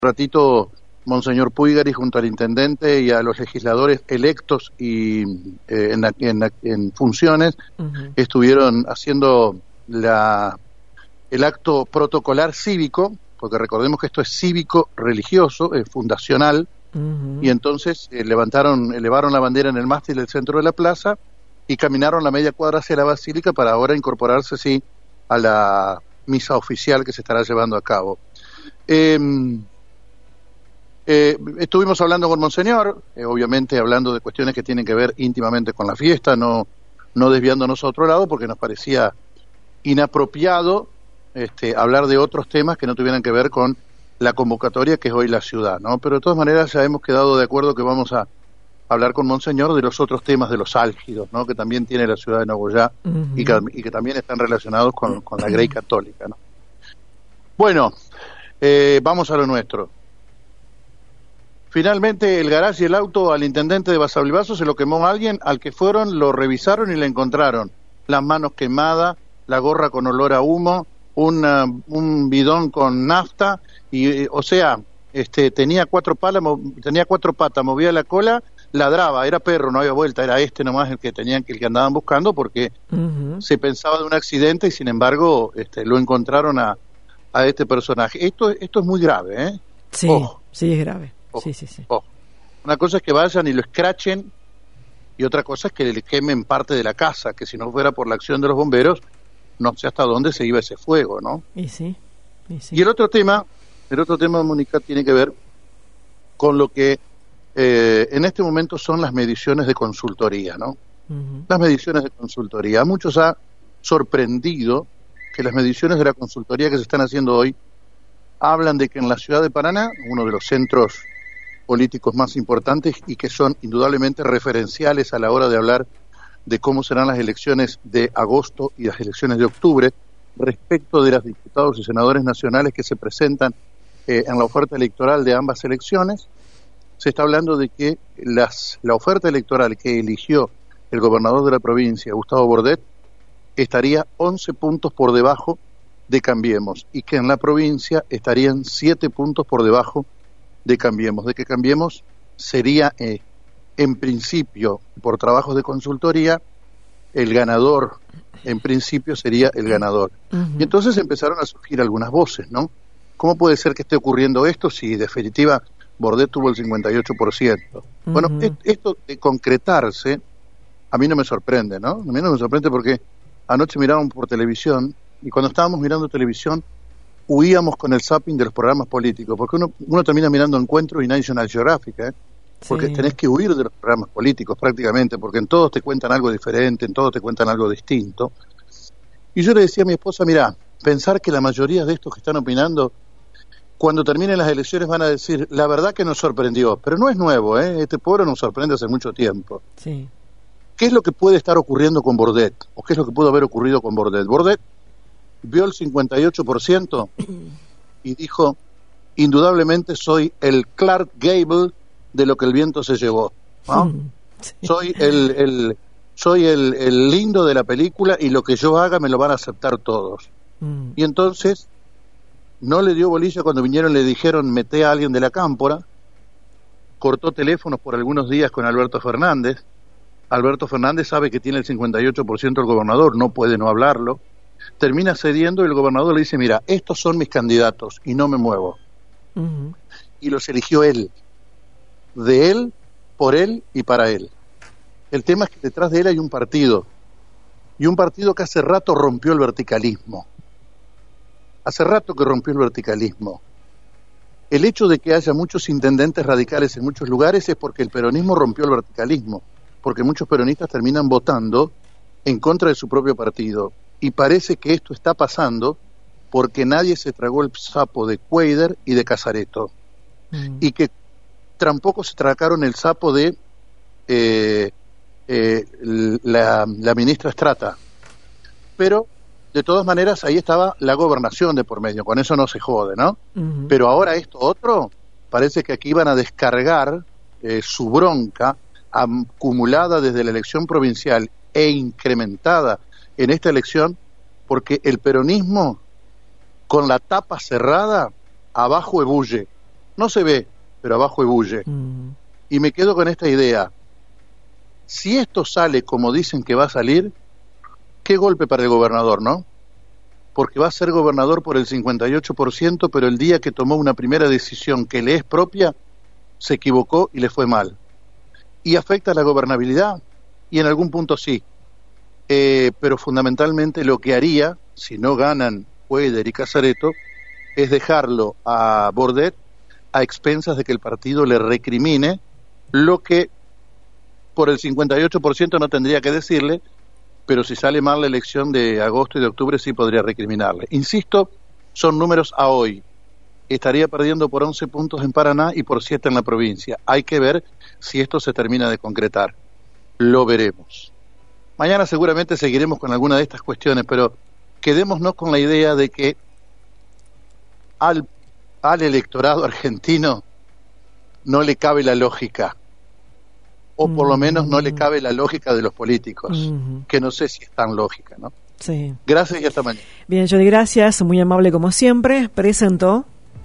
ratito Monseñor Puigari junto al intendente y a los legisladores electos y en funciones estuvieron haciendo el acto protocolar cívico, porque recordemos que esto es cívico religioso, es fundacional, y entonces elevaron la bandera en el mástil del centro de la plaza y caminaron la media cuadra hacia la basílica para ahora incorporarse, sí, a la misa oficial que se estará llevando a cabo. Estuvimos hablando con Monseñor, obviamente hablando de cuestiones que tienen que ver íntimamente con la fiesta, no desviándonos a otro lado, porque nos parecía inapropiado hablar de otros temas que no tuvieran que ver con la convocatoria que es hoy la ciudad, ¿no? Pero de todas maneras ya hemos quedado de acuerdo que vamos a hablar con Monseñor de los otros temas, de los álgidos, ¿no? Que también tiene la ciudad de Nogoyá y que también están relacionados con la Grey Católica, ¿no? Bueno, vamos a lo nuestro. Finalmente el garage y el auto al intendente de Basavilbaso se lo quemó alguien, al que fueron, lo revisaron y le encontraron las manos quemadas, la gorra con olor a humo, un bidón con nafta, y o sea, tenía cuatro patas, movía la cola, ladraba, era perro, no había vuelta, era nomás el que andaban buscando, porque se pensaba de un accidente y sin embargo lo encontraron a este personaje. Esto es muy grave, ¿eh? Sí, sí, es grave. Sí. Una cosa es que vayan y lo escrachen, y otra cosa es que le quemen parte de la casa, que si no fuera por la acción de los bomberos, no sé hasta dónde se iba ese fuego, ¿no? Y el otro tema, Mónica, tiene que ver con lo que en este momento son las mediciones de consultoría, ¿no? Las mediciones de consultoría. A muchos ha sorprendido que las mediciones de la consultoría que se están haciendo hoy hablan de que en la ciudad de Paraná, uno de los centros políticos más importantes y que son indudablemente referenciales a la hora de hablar de cómo serán las elecciones de agosto y las elecciones de octubre, respecto de los diputados y senadores nacionales que se presentan en la oferta electoral de ambas elecciones, se está hablando de que la oferta electoral que eligió el gobernador de la provincia, Gustavo Bordet, estaría 11 puntos por debajo de Cambiemos, y que en la provincia estarían 7 puntos por debajo de Cambiemos, de que Cambiemos sería, en principio, por trabajos de consultoría, el ganador, en principio sería el ganador. Y entonces empezaron a surgir algunas voces, ¿no? ¿Cómo puede ser que esté ocurriendo esto si, en definitiva, Bordet tuvo el 58%? Bueno, esto de concretarse, a mí no me sorprende, ¿no? A mí no me sorprende porque anoche mirábamos por televisión, y cuando estábamos mirando televisión, huíamos con el zapping de los programas políticos, porque uno termina mirando Encuentro y National Geographic, porque tenés que huir de los programas políticos prácticamente, porque en todos te cuentan algo diferente, en todos te cuentan algo distinto. Y yo le decía a mi esposa, mirá, pensar que la mayoría de estos que están opinando, cuando terminen las elecciones van a decir, la verdad que nos sorprendió, pero no es nuevo, este pueblo nos sorprende hace mucho tiempo. Sí. ¿Qué es lo que puede estar ocurriendo con Bordet? ¿O qué es lo que pudo haber ocurrido con Bordet? Bordet vio el 58% y dijo, indudablemente soy el Clark Gable de lo que el viento se llevó, ¿no? Sí. Soy el lindo de la película, y lo que yo haga me lo van a aceptar todos. Y entonces no le dio bolilla cuando vinieron y le dijeron, mete a alguien de la cámpora. Cortó teléfonos por algunos días con Alberto Fernández. Alberto Fernández sabe que tiene el 58% el gobernador, no puede no hablarlo. Termina cediendo y el gobernador le dice, mira, estos son mis candidatos y no me muevo. Y los eligió él, de él, por él y para él. El tema es que detrás de él hay un partido, y un partido que hace rato rompió el verticalismo. Hace rato que rompió el verticalismo. El hecho de que haya muchos intendentes radicales en muchos lugares es porque el peronismo rompió el verticalismo, porque muchos peronistas terminan votando en contra de su propio partido. Y parece que esto está pasando porque nadie se tragó el sapo de Cuéllar y de Casareto. Y que tampoco se tragaron el sapo de la ministra Strata. Pero, de todas maneras, ahí estaba la gobernación de por medio. Con eso no se jode, ¿no? Pero ahora esto otro, parece que aquí van a descargar su bronca acumulada desde la elección provincial e incrementada en esta elección, porque el peronismo, con la tapa cerrada, abajo ebulle, No se ve, pero abajo ebulle. Y me quedo con esta idea. Si esto sale como dicen que va a salir, qué golpe para el gobernador, ¿no? Porque va a ser gobernador por el 58%, pero el día que tomó una primera decisión que le es propia, se equivocó y le fue mal. ¿Y afecta la gobernabilidad? Y en algún punto sí. Pero fundamentalmente lo que haría, si no ganan Pueder y Casareto, es dejarlo a Bordet a expensas de que el partido le recrimine lo que por el 58% no tendría que decirle, pero si sale mal la elección de agosto y de octubre sí podría recriminarle. Insisto, son números a hoy. Estaría perdiendo por 11 puntos en Paraná y por 7 en la provincia. Hay que ver si esto se termina de concretar. Lo veremos. Mañana seguramente seguiremos con alguna de estas cuestiones, pero quedémonos con la idea de que al electorado argentino no le cabe la lógica, o por lo menos no le cabe la lógica de los políticos, que no sé si es tan lógica, ¿no? Sí. Gracias y hasta mañana. Bien, Johnny, gracias, muy amable como siempre. Presentó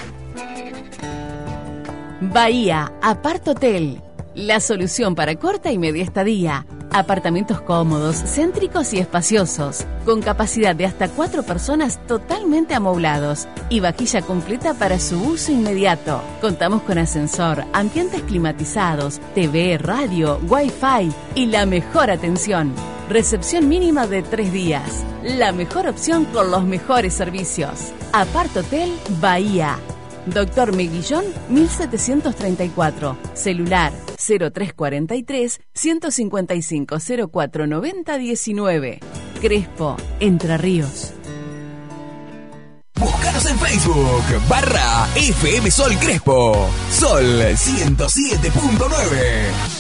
Bahía Apart Hotel, la solución para corta y media estadía. Apartamentos cómodos, céntricos y espaciosos, con capacidad de hasta 4 personas totalmente amoblados y vajilla completa para su uso inmediato. Contamos con ascensor, ambientes climatizados, TV, radio, Wi-Fi y la mejor atención. Recepción mínima de 3 días. La mejor opción con los mejores servicios. Apart Hotel Bahía. Doctor Meguillón, 1734. Celular 0343 155 0490 19. Crespo, Entre Ríos. Búscanos en Facebook, /FM Sol Crespo. Sol 107.9.